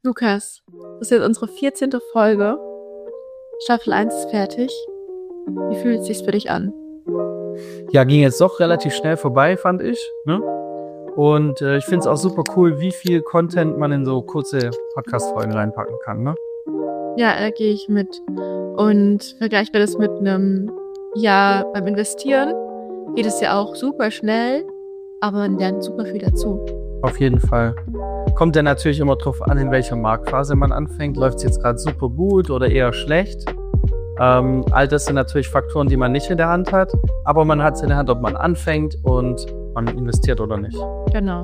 Lukas, das ist jetzt unsere 14. Folge. Staffel 1 ist fertig. Wie fühlt es sich für dich an? Ja, ging jetzt doch relativ schnell vorbei, fand ich. Ne? Und ich finde es auch super cool, wie viel Content man in so kurze Podcast-Folgen reinpacken kann. Ne? Ja, da gehe ich mit. Und vergleichen wir das mit einem Jahr beim Investieren, geht es ja auch super schnell, aber man lernt super viel dazu. Auf jeden Fall. Kommt ja natürlich immer drauf an, in welcher Marktphase man anfängt. Läuft es jetzt gerade super gut oder eher schlecht? All das sind natürlich Faktoren, die man nicht in der Hand hat, aber man hat es in der Hand, ob man anfängt und man investiert oder nicht. Genau.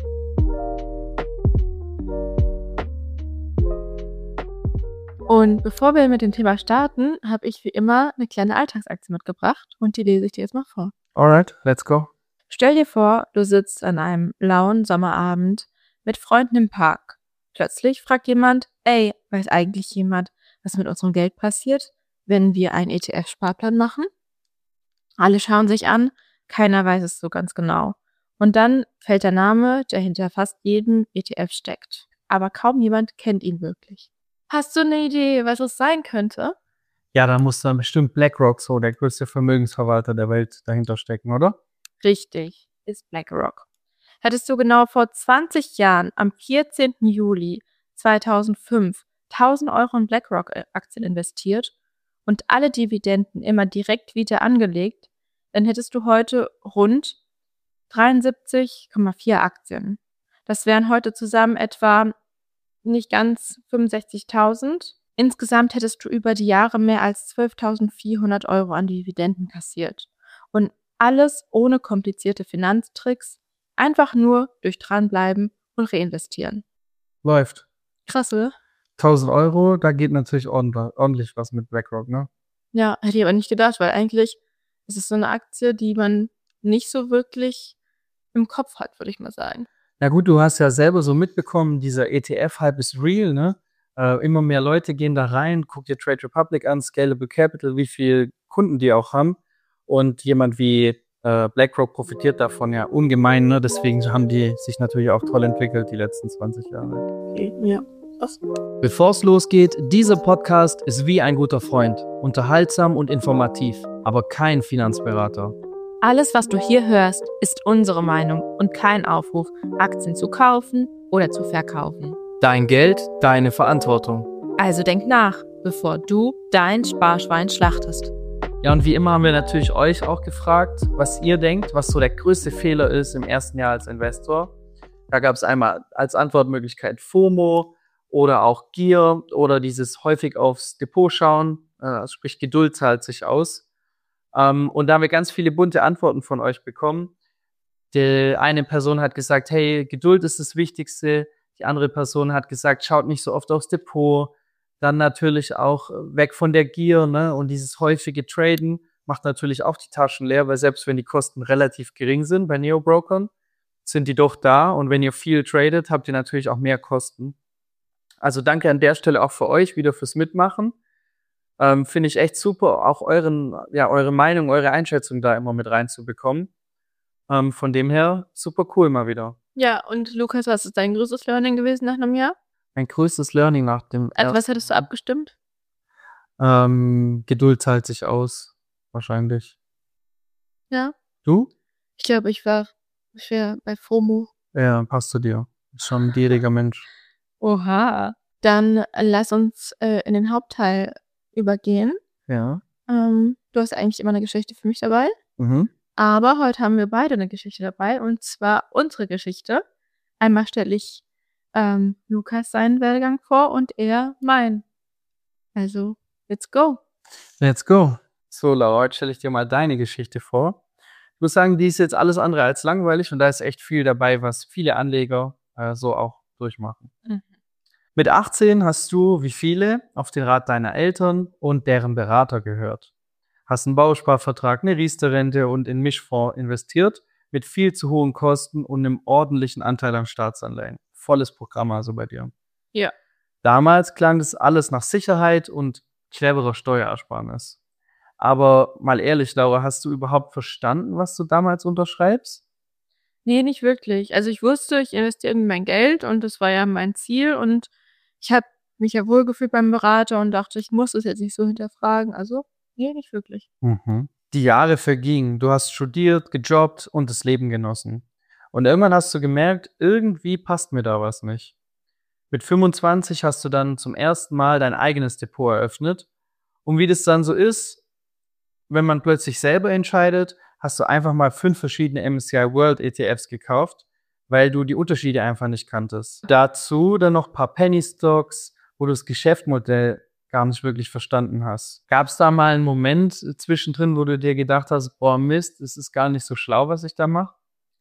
Und bevor wir mit dem Thema starten, habe ich wie immer eine kleine Alltagsaktie mitgebracht und die lese ich dir jetzt mal vor. Alright, let's go. Stell dir vor, du sitzt an einem lauen Sommerabend mit Freunden im Park. Plötzlich fragt jemand, ey, weiß eigentlich jemand, was mit unserem Geld passiert, wenn wir einen ETF-Sparplan machen? Alle schauen sich an, keiner weiß es so ganz genau. Und dann fällt der Name, der hinter fast jedem ETF steckt. Aber kaum jemand kennt ihn wirklich. Hast du eine Idee, was es sein könnte? Ja, da muss dann bestimmt BlackRock, so der größte Vermögensverwalter der Welt, dahinter stecken, oder? Richtig, ist BlackRock. Hättest du genau vor 20 Jahren am 14. Juli 2005 1.000 Euro in BlackRock-Aktien investiert und alle Dividenden immer direkt wieder angelegt, dann hättest du heute rund 73,4 Aktien. Das wären heute zusammen etwa nicht ganz 65.000. Insgesamt hättest du über die Jahre mehr als 12.400 Euro an Dividenden kassiert. Und alles ohne komplizierte Finanztricks, einfach nur durch dranbleiben und reinvestieren. Läuft. Krass, oder? 1.000 Euro, da geht natürlich ordentlich was mit BlackRock, ne? Ja, hätte ich aber nicht gedacht, weil eigentlich ist es so eine Aktie, die man nicht so wirklich im Kopf hat, würde ich mal sagen. Na gut, du hast ja selber so mitbekommen, dieser ETF-Hype ist real, ne? Immer mehr Leute gehen da rein, guck dir Trade Republic an, Scalable Capital, wie viele Kunden die auch haben. Und jemand wie BlackRock profitiert davon ja ungemein, ne? Deswegen haben die sich natürlich auch toll entwickelt die letzten 20 Jahre. Okay, ja. Was? Bevor es losgeht, dieser Podcast ist wie ein guter Freund, unterhaltsam und informativ, aber kein Finanzberater. Alles, was du hier hörst, ist unsere Meinung und kein Aufruf, Aktien zu kaufen oder zu verkaufen. Dein Geld, deine Verantwortung. Also denk nach, bevor du dein Sparschwein schlachtest. Ja, und wie immer haben wir natürlich euch auch gefragt, was ihr denkt, was so der größte Fehler ist im ersten Jahr als Investor. Da gab es einmal als Antwortmöglichkeit FOMO oder auch Gier oder dieses häufig aufs Depot schauen, sprich Geduld zahlt sich aus. Und da haben wir ganz viele bunte Antworten von euch bekommen. Die eine Person hat gesagt, hey, Geduld ist das Wichtigste. Die andere Person hat gesagt, schaut nicht so oft aufs Depot. Dann natürlich auch weg von der Gier, ne? Und dieses häufige Traden macht natürlich auch die Taschen leer, weil selbst wenn die Kosten relativ gering sind bei Neo-Brokern, sind die doch da. Und wenn ihr viel tradet, habt ihr natürlich auch mehr Kosten. Also danke an der Stelle auch für euch wieder fürs Mitmachen. Finde ich echt super, auch eure Meinung, eure Einschätzung da immer mit reinzubekommen. Von dem her, super cool mal wieder. Ja, und Lukas, was ist dein größtes Learning gewesen nach einem Jahr? Mein größtes Learning nach dem Also was hättest du abgestimmt? Geduld zahlt sich aus, wahrscheinlich. Ja. Du? Ich glaube, ich wäre bei FOMO. Ja, passt zu dir. Ist schon ein gieriger Mensch. Oha. Dann lass uns in den Hauptteil übergehen. Ja. Du hast eigentlich immer eine Geschichte für mich dabei. Mhm. Aber heute haben wir beide eine Geschichte dabei. Und zwar unsere Geschichte. Einmal stelle ich Lukas seinen Werdegang vor und er meinen. Also, let's go. Let's go. So, Laura, heute stelle ich dir mal deine Geschichte vor. Ich muss sagen, die ist jetzt alles andere als langweilig und da ist echt viel dabei, was viele Anleger so auch durchmachen. Mhm. Mit 18 hast du, wie viele, auf den Rat deiner Eltern und deren Berater gehört. Hast einen Bausparvertrag, eine Riester-Rente und in Mischfonds investiert mit viel zu hohen Kosten und einem ordentlichen Anteil an Staatsanleihen. Volles Programm also bei dir. Ja. Damals klang das alles nach Sicherheit und cleverer Steuerersparnis. Aber mal ehrlich, Laura, hast du überhaupt verstanden, was du damals unterschreibst? Nee, nicht wirklich. Also ich wusste, ich investiere irgendwie mein Geld und das war ja mein Ziel und Ich habe mich ja wohlgefühlt beim Berater und dachte, ich muss es jetzt nicht so hinterfragen. Also, nee, nicht wirklich. Mhm. Die Jahre vergingen. Du hast studiert, gejobbt und das Leben genossen. Und irgendwann hast du gemerkt, irgendwie passt mir da was nicht. Mit 25 hast du dann zum ersten Mal dein eigenes Depot eröffnet. Und wie das dann so ist, wenn man plötzlich selber entscheidet, hast du einfach mal 5 verschiedene MSCI World ETFs gekauft, weil du die Unterschiede einfach nicht kanntest. Dazu dann noch ein paar Penny Stocks, wo du das Geschäftsmodell gar nicht wirklich verstanden hast. Gab es da mal einen Moment zwischendrin, wo du dir gedacht hast, boah Mist, es ist gar nicht so schlau, was ich da mache?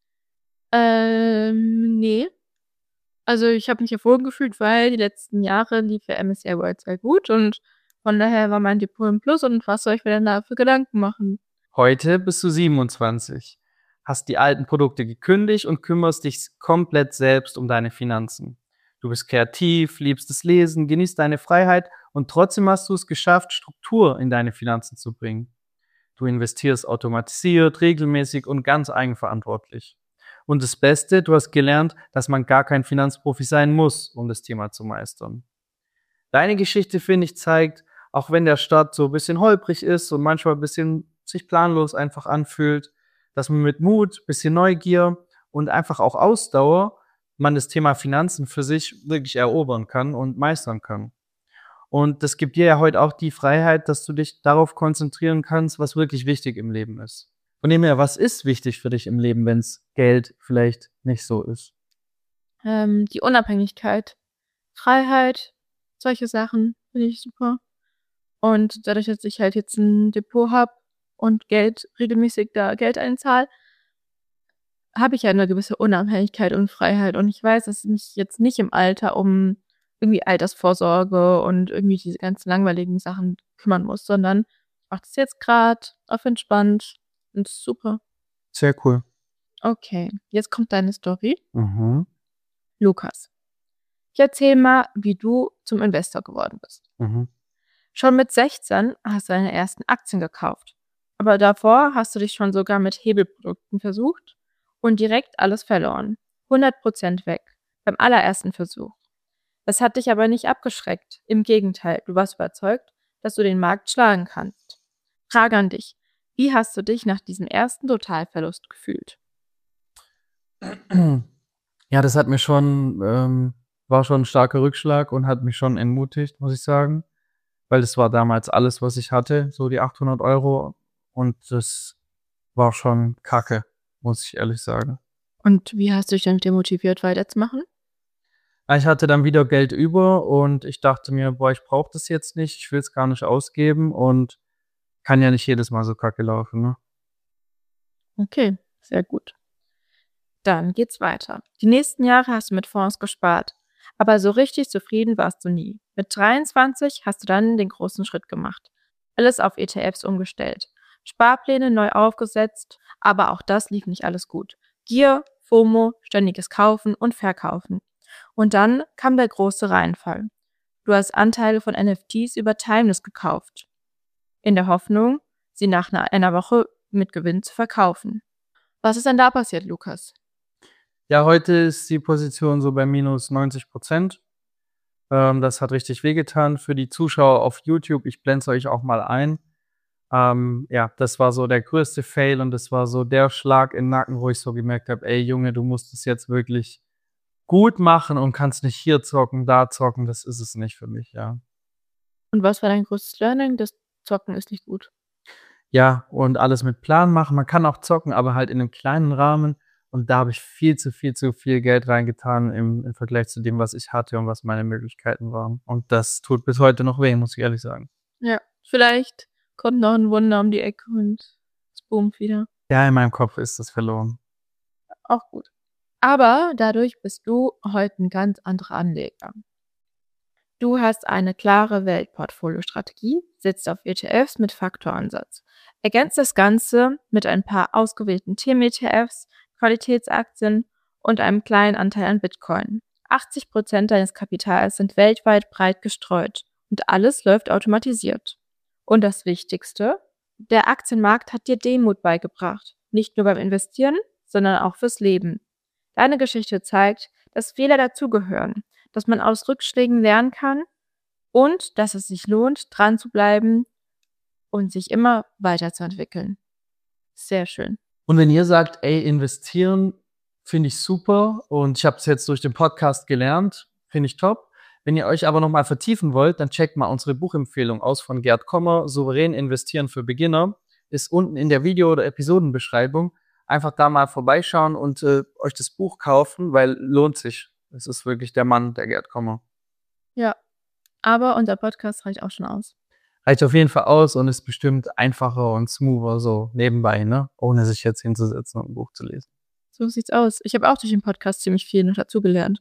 Nee. Also, ich habe mich ja wohlgefühlt, weil die letzten Jahre lief ja MSCI World sehr gut und von daher war mein Depot im Plus und was soll ich mir denn da für Gedanken machen? Heute bist du 27, hast die alten Produkte gekündigt und kümmerst dich komplett selbst um deine Finanzen. Du bist kreativ, liebst das Lesen, genießt deine Freiheit und trotzdem hast du es geschafft, Struktur in deine Finanzen zu bringen. Du investierst automatisiert, regelmäßig und ganz eigenverantwortlich. Und das Beste, du hast gelernt, dass man gar kein Finanzprofi sein muss, um das Thema zu meistern. Deine Geschichte, finde ich, zeigt, auch wenn der Start so ein bisschen holprig ist und manchmal ein bisschen sich planlos einfach anfühlt, dass man mit Mut, bisschen Neugier und einfach auch Ausdauer man das Thema Finanzen für sich wirklich erobern kann und meistern kann. Und das gibt dir ja heute auch die Freiheit, dass du dich darauf konzentrieren kannst, was wirklich wichtig im Leben ist. Von dem her, was ist wichtig für dich im Leben, wenn's Geld vielleicht nicht so ist? Die Unabhängigkeit, Freiheit, solche Sachen finde ich super. Und dadurch, dass ich halt jetzt 'n Depot habe und regelmäßig da Geld einzahle, habe ich ja 'ne gewisse Unabhängigkeit und Freiheit. Und ich weiß, dass ich mich jetzt nicht im Alter um irgendwie Altersvorsorge und irgendwie diese ganzen langweiligen Sachen kümmern muss, sondern ich mache das jetzt grad auf entspannt und ist super. Sehr cool. Okay, jetzt kommt deine Story. Mhm. Lukas, ich erzähle mal, wie du zum Investor geworden bist. Mhm. Schon mit 16 hast du deine ersten Aktien gekauft. Aber davor hast du dich schon sogar mit Hebelprodukten versucht und direkt alles verloren. 100% weg. Beim allerersten Versuch. Das hat dich aber nicht abgeschreckt. Im Gegenteil, du warst überzeugt, dass du den Markt schlagen kannst. Frage an dich. Wie hast du dich nach diesem ersten Totalverlust gefühlt? Ja, das hat mir schon war schon 'n starker Rückschlag und hat mich schon entmutigt, muss ich sagen, weil das war damals alles, was ich hatte, so die 800 € und das war schon Kacke, muss ich ehrlich sagen. Und wie hast du dich dann demotiviert weiterzumachen? Ich hatte dann wieder Geld über und ich dachte mir: „Boah, ich brauche das jetzt nicht, ich will's gar nicht ausgeben und kann ja nicht jedes Mal so kacke laufen", ne? Okay, sehr gut. Dann geht's weiter. Die nächsten Jahre hast du mit Fonds gespart, aber so richtig zufrieden warst du nie. Mit 23 hast du dann den großen Schritt gemacht. Alles auf ETFs umgestellt. Sparpläne neu aufgesetzt, aber auch das lief nicht alles gut. Gier, FOMO, ständiges Kaufen und Verkaufen. Und dann kam der große Reinfall. Du hast Anteile von NFTs über Timeless gekauft, in der Hoffnung, sie nach einer Woche mit Gewinn zu verkaufen. Was ist denn da passiert, Lukas? Ja, heute ist die Position so bei minus 90%. Das hat richtig wehgetan für die Zuschauer auf YouTube. Ich blende es euch auch mal ein. Ja, das war so der größte Fail und das war so der Schlag in den Nacken, wo ich so gemerkt habe: „Ey Junge, du musst es jetzt wirklich gut machen und kannst nicht hier zocken, da zocken." Das ist es nicht für mich, ja. Und was war dein größtes Learning? Das Zocken ist nicht gut. Ja, und alles mit Plan machen. Man kann auch zocken, aber halt in 'nem kleinen Rahmen und da habe ich viel zu viel Geld reingetan im Vergleich zu dem, was ich hatte und was meine Möglichkeiten waren. Und das tut bis heute noch weh, muss ich ehrlich sagen. Ja, vielleicht kommt noch ein Wunder um die Ecke und es boomt wieder. Ja, in meinem Kopf ist das verloren. Auch gut. Aber dadurch bist du heute 'n ganz anderer Anleger. Du hast eine klare Weltportfoliostrategie, setzt auf ETFs mit Faktoransatz. Ergänzt das Ganze mit ein paar ausgewählten Themen-ETFs, Qualitätsaktien und einem kleinen Anteil an Bitcoin. 80% deines Kapitals sind weltweit breit gestreut und alles läuft automatisiert. Und das Wichtigste, der Aktienmarkt hat dir Demut beigebracht. Nicht nur beim Investieren, sondern auch fürs Leben. Deine Geschichte zeigt, dass Fehler dazugehören, dass man aus Rückschlägen lernen kann und dass es sich lohnt, dran zu bleiben und sich immer weiterzuentwickeln. Sehr schön. Und wenn ihr sagt, ey, investieren finde ich super und ich habe es jetzt durch den Podcast gelernt, finde ich top. Wenn ihr euch aber nochmal vertiefen wollt, dann checkt mal unsere Buchempfehlung aus von Gerd Kommer, Souverän investieren für Beginner. Ist unten in der Video- oder Episodenbeschreibung. Einfach da mal vorbeischauen und euch das Buch kaufen, weil lohnt sich. Es ist wirklich der Mann, der Gerd Kommer. Ja, aber unser Podcast reicht auch schon aus. Reicht auf jeden Fall aus und ist bestimmt einfacher und smoother so nebenbei, ne? Ohne sich jetzt hinzusetzen und ein Buch zu lesen. So sieht's aus. Ich habe auch durch den Podcast ziemlich viel noch dazugelernt.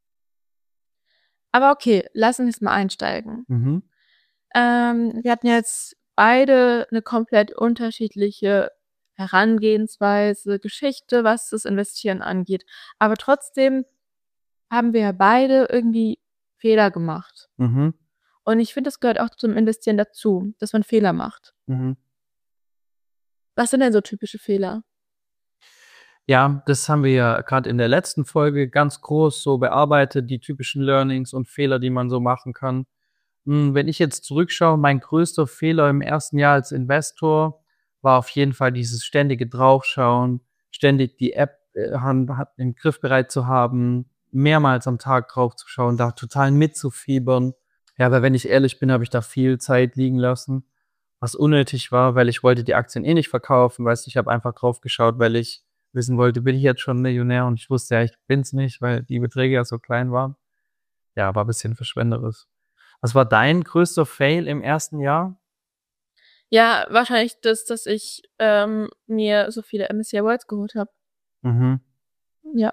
Aber okay, lass uns jetzt mal einsteigen. Wir hatten jetzt beide eine komplett unterschiedliche Herangehensweise, Geschichte, was das Investieren angeht. Aber trotzdem haben wir ja beide irgendwie Fehler gemacht. Und ich finde, das gehört auch zum Investieren dazu, dass man Fehler macht. Was sind denn so typische Fehler? Ja, das haben wir ja gerade in der letzten Folge ganz groß so bearbeitet, die typischen Learnings und Fehler, die man so machen kann. Wenn ich jetzt zurückschaue, mein größter Fehler im ersten Jahr als Investor war auf jeden Fall dieses ständige Draufschauen, ständig die App im Griffbereit zu haben, mehrmals am Tag drauf zu schauen, da total mitzufiebern. Ja, aber wenn ich ehrlich bin, habe ich da viel Zeit liegen lassen, was unnötig war, weil ich wollte die Aktien eh nicht verkaufen, weißt du, ich habe einfach drauf geschaut, weil ich wissen wollte, bin ich jetzt schon Millionär, und ich wusste ja, ich bin's nicht, weil die Beträge ja so klein waren. Ja, war ein bisschen verschwenderisch. Was war dein größter Fail im ersten Jahr? Ja, wahrscheinlich das, dass ich mir so viele MSCI Worlds geholt habe. Ja.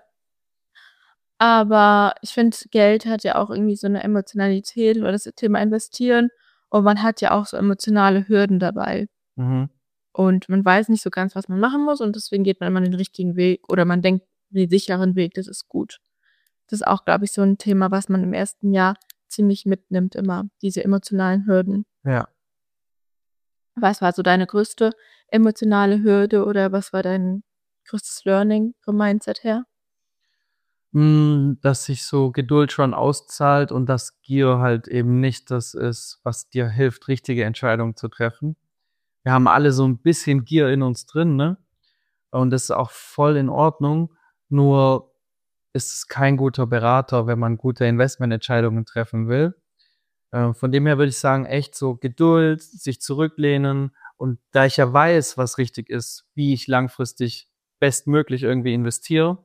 Aber ich finde, Geld hat ja auch irgendwie so eine Emotionalität oder das Thema Investieren. Und man hat ja auch so emotionale Hürden dabei. Und man weiß nicht so ganz, was man machen muss. Und deswegen geht man immer den richtigen Weg oder man denkt den sicheren Weg, das ist gut. Das ist auch, glaube ich, so ein Thema, was man im ersten Jahr ziemlich mitnimmt immer, diese emotionalen Hürden. Ja. Was war so deine größte emotionale Hürde oder was war dein größtes Learning vom Mindset her? Dass sich so Geduld schon auszahlt und dass Gier halt eben nicht das ist, was dir hilft, richtige Entscheidungen zu treffen. Wir haben alle so ein bisschen Gier in uns drin, ne? Und das ist auch voll in Ordnung. Nur ist es kein guter Berater, wenn man gute Investmententscheidungen treffen will. Von dem her würde ich sagen, echt so Geduld, sich zurücklehnen. Und da ich ja weiß, was richtig ist, wie ich langfristig bestmöglich irgendwie investiere,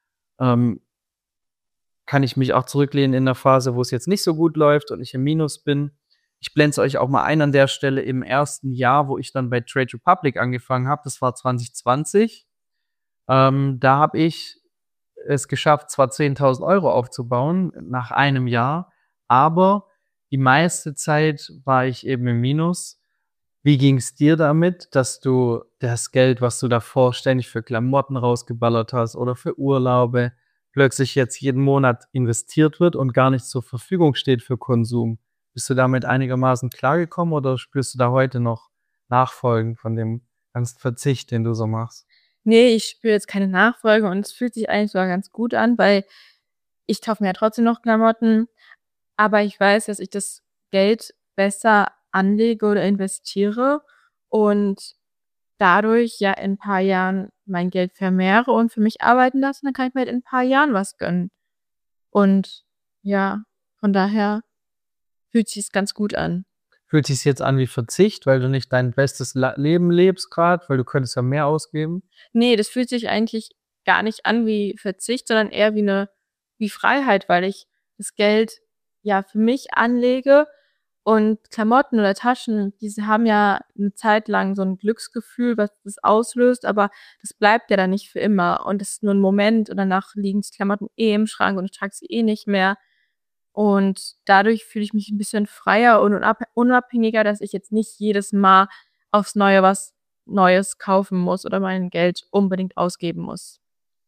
kann ich mich auch zurücklehnen in der Phase, wo es jetzt nicht so gut läuft und ich im Minus bin. Ich blende es euch auch mal ein an der Stelle. Im ersten Jahr, wo ich dann bei Trade Republic angefangen habe, das war 2020, da habe ich es geschafft, zwar 10.000 Euro aufzubauen nach einem Jahr, aber die meiste Zeit war ich eben im Minus. Wie ging es dir damit, dass du das Geld, was du davor ständig für Klamotten rausgeballert hast oder für Urlaube, plötzlich jetzt jeden Monat investiert wird und gar nicht zur Verfügung steht für Konsum? Bist du damit einigermaßen klargekommen oder spürst du da heute noch Nachfolgen von dem ganzen Verzicht, den du so machst? Nee, ich spüre jetzt keine Nachfolge und es fühlt sich eigentlich sogar ganz gut an, weil ich kaufe mir ja trotzdem noch Klamotten, aber ich weiß, dass ich das Geld besser anlege oder investiere und dadurch ja in ein paar Jahren mein Geld vermehre und für mich arbeiten lasse, dann kann ich mir halt in ein paar Jahren was gönnen. Und ja, von daher fühlt sich's ganz gut an. Fühlt sich jetzt an wie Verzicht, weil du nicht dein bestes Leben lebst gerade, weil du könntest ja mehr ausgeben? Nee, das fühlt sich eigentlich gar nicht an wie Verzicht, sondern eher wie Freiheit, weil ich das Geld ja für mich anlege und Klamotten oder Taschen, diese haben ja eine Zeit lang so ein Glücksgefühl, was das auslöst, aber das bleibt ja dann nicht für immer und das ist nur ein Moment und danach liegen die Klamotten eh im Schrank und ich trage sie eh nicht mehr. Und dadurch fühle ich mich ein bisschen freier und unabhängiger, dass ich jetzt nicht jedes Mal aufs Neue was Neues kaufen muss oder mein Geld unbedingt ausgeben muss.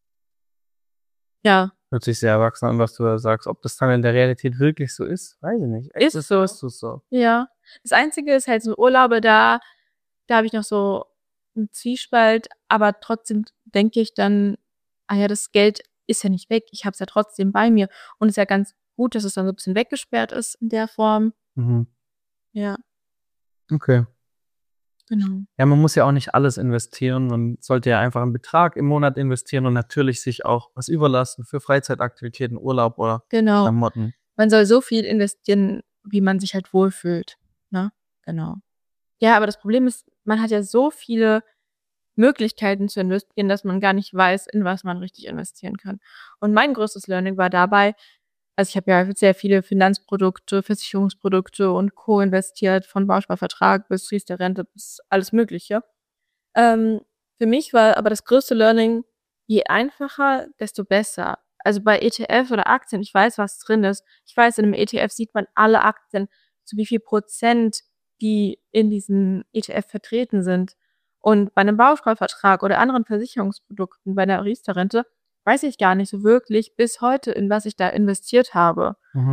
Ja, Hört sich sehr erwachsen an, was du da sagst. Ob das dann in der Realität wirklich so ist, weiß ich nicht. ist so. Ist es so. Ja. Das Einzige ist halt so Urlaube, da habe ich noch so einen Zwiespalt, aber trotzdem denke ich dann, ah ja, das Geld ist ja nicht weg, ich habe es ja trotzdem bei mir und ist ja ganz gut, dass es dann so ein bisschen weggesperrt ist in der Form. Ja, Okay. genau. Ja, man muss ja auch nicht alles investieren. Man sollte ja einfach einen Betrag im Monat investieren und natürlich sich auch was überlassen für Freizeitaktivitäten, Urlaub oder Genau. Klamotten. Man soll so viel investieren, wie man sich halt wohlfühlt, ne? Genau. Ja, aber das Problem ist, man hat ja so viele Möglichkeiten zu investieren, dass man gar nicht weiß, in was man richtig investieren kann. Und mein größtes Learning war dabei, also ich habe ja sehr viele Finanzprodukte, Versicherungsprodukte und Co. investiert, von Bausparvertrag bis Riester-Rente bis alles Mögliche. Für mich war aber das größte Learning, je einfacher, desto besser. Also bei ETF oder Aktien, ich weiß, was drin ist. Ich weiß, in einem ETF sieht man alle Aktien, zu wie viel Prozent die in diesem ETF vertreten sind. Und bei einem Bausparvertrag oder anderen Versicherungsprodukten, bei der Riester-Rente, weiß ich gar nicht so wirklich bis heute, in was ich da investiert habe.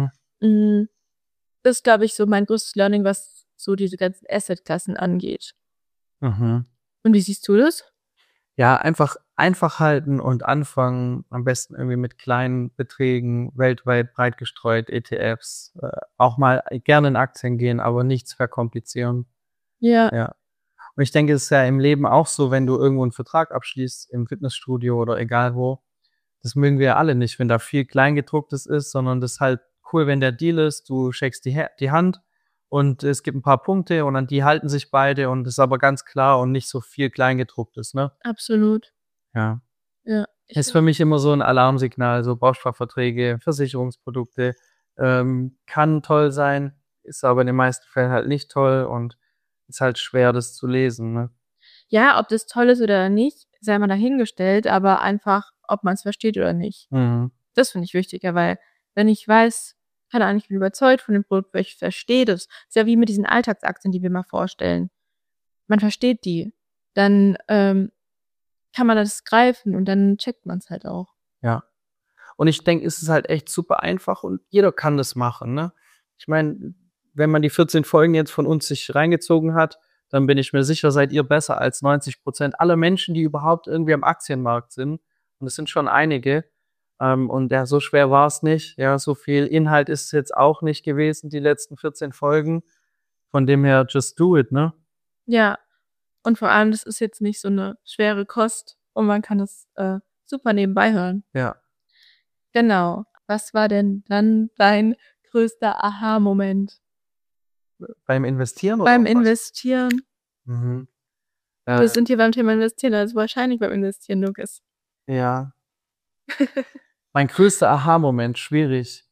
Das ist, glaube ich, so mein größtes Learning, was so diese ganzen Assetklassen angeht. Und wie siehst du das? Ja, einfach halten und anfangen, am besten irgendwie mit kleinen Beträgen, weltweit breit gestreut, ETFs, auch mal gerne in Aktien gehen, aber nichts verkomplizieren. Ja. Ja. Und ich denke, es ist ja im Leben auch so, wenn du irgendwo einen Vertrag abschließt, im Fitnessstudio oder egal wo, das mögen wir ja alle nicht, wenn da viel Kleingedrucktes ist, sondern das ist halt cool, wenn der Deal ist, du shakest die Hand und es gibt ein paar Punkte und an die halten sich beide und das ist aber ganz klar und nicht so viel Kleingedrucktes, ne? Absolut. Ja. Ja. Ist für mich immer so ein Alarmsignal, so Bausparverträge, Versicherungsprodukte, kann toll sein, ist aber in den meisten Fällen halt nicht toll und ist halt schwer, das zu lesen, ne? Ja, ob das toll ist oder nicht, sei mal dahingestellt, aber einfach, ob man es versteht oder nicht. Das finde ich wichtiger, weil wenn ich weiß, keine Ahnung, ich bin überzeugt von dem Produkt, weil ich verstehe das. Ist ja wie mit diesen Alltagsaktien, die wir mal vorstellen. Man versteht die. Dann kann man das greifen und dann checkt man es halt auch. Ja. Und ich denke, es ist halt echt super einfach und jeder kann das machen, ne? Ich meine, wenn man die 14 Folgen jetzt von uns sich reingezogen hat, dann bin ich mir sicher, seid ihr besser als 90% aller Menschen, die überhaupt irgendwie am Aktienmarkt sind. Und es sind schon einige. Und ja, so schwer war es nicht. Ja, so viel Inhalt ist es jetzt auch nicht gewesen, die letzten 14 Folgen. Von dem her, just do it, ne? Ja. Und vor allem, das ist jetzt nicht so eine schwere Kost und man kann es super nebenbei hören. Ja. Genau. Was war denn dann dein größter Aha-Moment? Beim Investieren oder Beim was? Investieren. Mhm. Wir sind hier beim Thema Investieren, also wahrscheinlich beim Investieren, Lukas. Ja. Mein größter Aha-Moment, schwierig.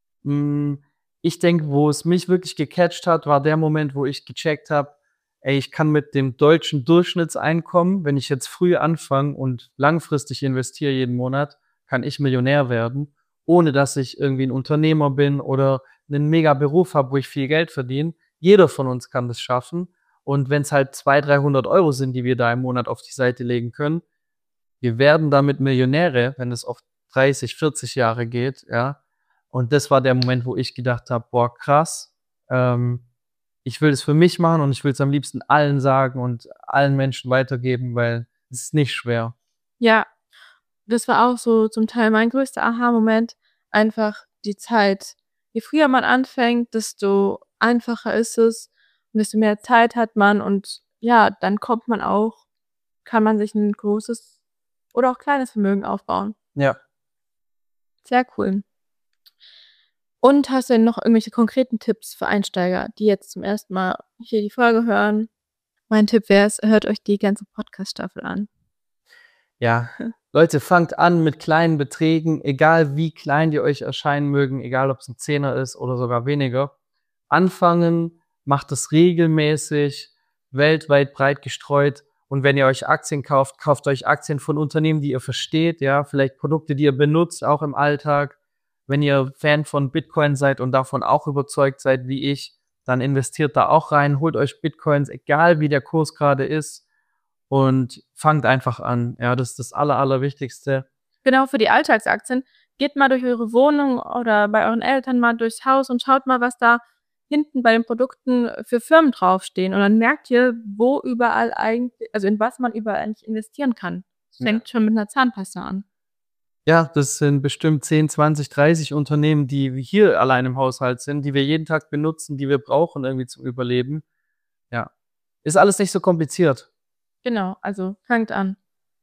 Ich denke, wo es mich wirklich gecatcht hat, war der Moment, wo ich gecheckt habe, ey, ich kann mit dem deutschen Durchschnittseinkommen, wenn ich jetzt früh anfange und langfristig investiere jeden Monat, kann ich Millionär werden, ohne dass ich irgendwie ein Unternehmer bin oder einen mega Beruf habe, wo ich viel Geld verdiene. Jeder von uns kann das schaffen. Und wenn es halt 200, 300 Euro sind, die wir da im Monat auf die Seite legen können, wir werden damit Millionäre, wenn es auf 30, 40 Jahre geht, ja. Und das war der Moment, wo ich gedacht habe, boah, krass, ich will es für mich machen und ich will es am liebsten allen sagen und allen Menschen weitergeben, weil es ist nicht schwer. Ja, das war auch so zum Teil mein größter Aha-Moment. Einfach die Zeit. Je früher man anfängt, desto einfacher ist es und desto mehr Zeit hat man und ja, dann kann man sich ein großes oder auch kleines Vermögen aufbauen. Ja. Sehr cool. Und hast du denn noch irgendwelche konkreten Tipps für Einsteiger, die jetzt zum ersten Mal hier die Folge hören? Mein Tipp wäre es, hört euch die ganze Podcast-Staffel an. Ja, Leute, fangt an mit kleinen Beträgen, egal wie klein die euch erscheinen mögen, egal ob es ein Zehner ist oder sogar weniger. Anfangen, macht es regelmäßig, weltweit breit gestreut. Und wenn ihr euch Aktien kauft, kauft euch Aktien von Unternehmen, die ihr versteht, ja, vielleicht Produkte, die ihr benutzt, auch im Alltag. Wenn ihr Fan von Bitcoin seid und davon auch überzeugt seid wie ich, dann investiert da auch rein, holt euch Bitcoins, egal wie der Kurs gerade ist. Und fangt einfach an. Ja, das ist das Allerwichtigste. Genau, für die Alltagsaktien. Geht mal durch eure Wohnung oder bei euren Eltern mal durchs Haus und schaut mal, was da hinten bei den Produkten für Firmen draufstehen. Und dann merkt ihr, wo überall eigentlich, also in was man überall eigentlich investieren kann. Das fängt schon mit einer Zahnpasta an. Ja, das sind bestimmt 10, 20, 30 Unternehmen, die hier allein im Haushalt sind, die wir jeden Tag benutzen, die wir brauchen irgendwie zum Überleben. Ja. Ist alles nicht so kompliziert. Genau, also fangt an.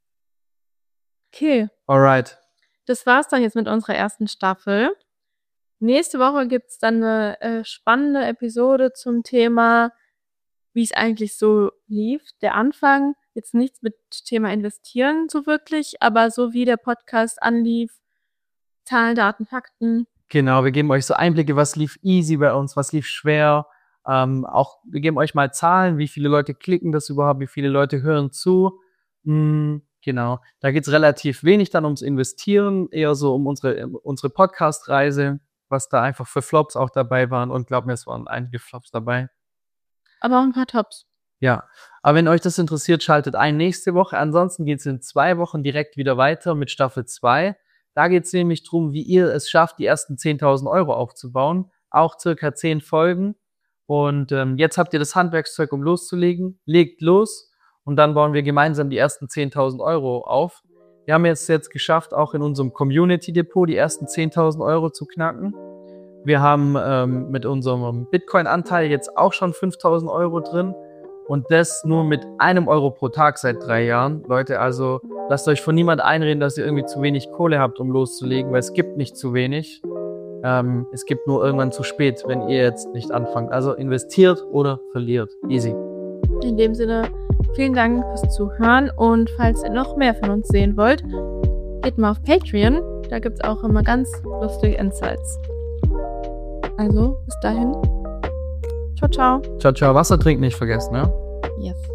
Okay, Alright. das war's dann jetzt mit unserer ersten Staffel. Nächste Woche gibt's dann eine spannende Episode zum Thema, wie es eigentlich so lief. Der Anfang, jetzt nichts mit Thema Investieren so wirklich, aber so wie der Podcast anlief, Zahlen, Daten, Fakten. Genau, wir geben euch so Einblicke, was lief easy bei uns, was lief schwer. Wir geben euch mal Zahlen, wie viele Leute klicken das überhaupt, wie viele Leute hören zu. Genau, da geht's relativ wenig dann ums Investieren, eher so um unsere Podcast-Reise, was da einfach für Flops auch dabei waren. Und glaub mir, es waren einige Flops dabei. Aber auch ein paar Tops. Ja, aber wenn euch das interessiert, schaltet ein nächste Woche. Ansonsten geht's in 2 Wochen direkt wieder weiter mit Staffel 2. Da geht's nämlich drum, wie ihr es schafft, die ersten 10.000 Euro aufzubauen. Auch circa 10 Folgen. Und jetzt habt ihr das Handwerkszeug, um loszulegen. Legt los und dann bauen wir gemeinsam die ersten 10.000 Euro auf. Wir haben es jetzt geschafft, auch in unserem Community-Depot die ersten 10.000 Euro zu knacken. Wir haben mit unserem Bitcoin-Anteil jetzt auch schon 5.000 Euro drin. Und das nur mit 1 Euro pro Tag seit 3 Jahren. Leute, also lasst euch von niemand einreden, dass ihr irgendwie zu wenig Kohle habt, um loszulegen, weil es gibt nicht zu wenig. Es gibt nur irgendwann zu spät, wenn ihr jetzt nicht anfangt. Also investiert oder verliert. Easy. In dem Sinne, vielen Dank fürs Zuhören und falls ihr noch mehr von uns sehen wollt, geht mal auf Patreon. Da gibt's auch immer ganz lustige Insights. Also, bis dahin. Ciao, ciao. Ciao, ciao. Wasser trinken nicht vergessen, ne? Yes.